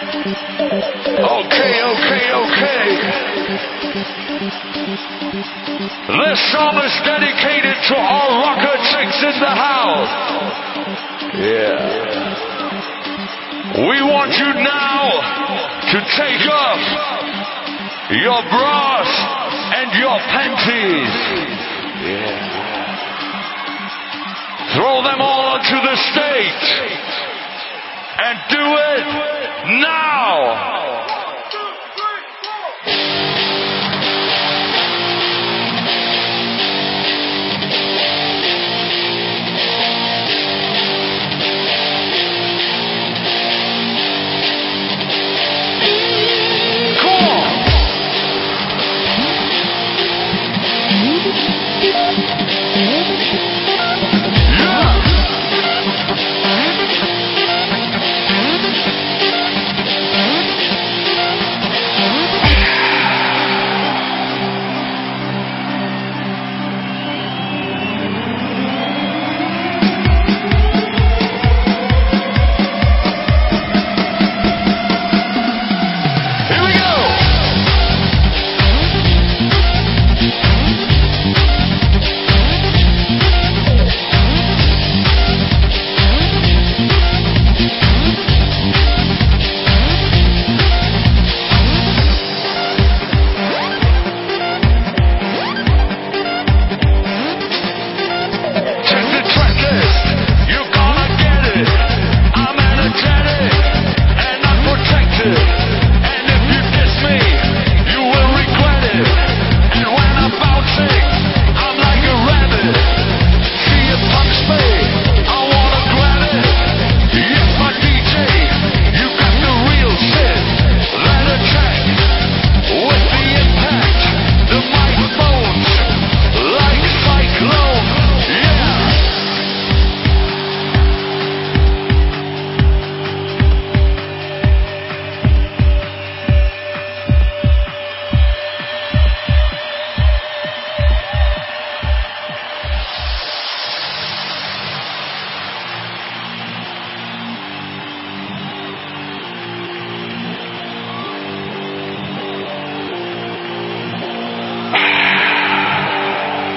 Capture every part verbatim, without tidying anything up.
Okay, okay, okay. This song is dedicated to all rocker chicks in the house. Yeah. We want you now to take off your bras and your panties. Yeah. Throw them all onto the stage and do it now.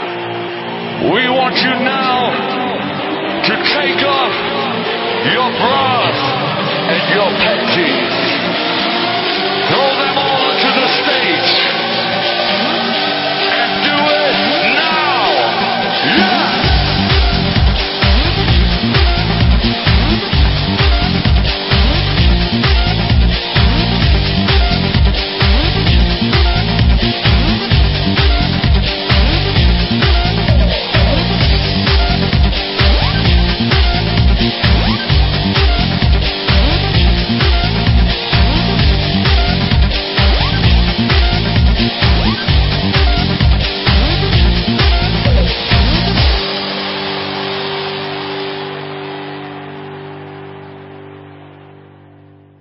We want you now to take off your